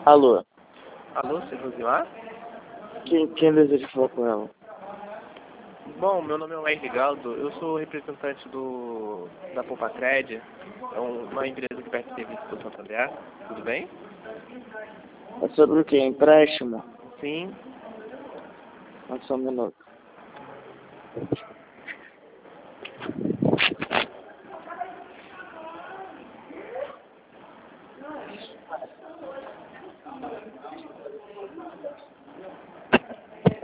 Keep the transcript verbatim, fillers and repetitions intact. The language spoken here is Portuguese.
Alô? Alô, seu Rosimar? Quem, quem deseja falar com ela? Bom, meu nome é Wesley Galdo, eu sou representante do da Poupacred, é um- uma empresa que presta serviço do Santander, tudo bem? É sobre o quê? Empréstimo? Sim. Só um minuto.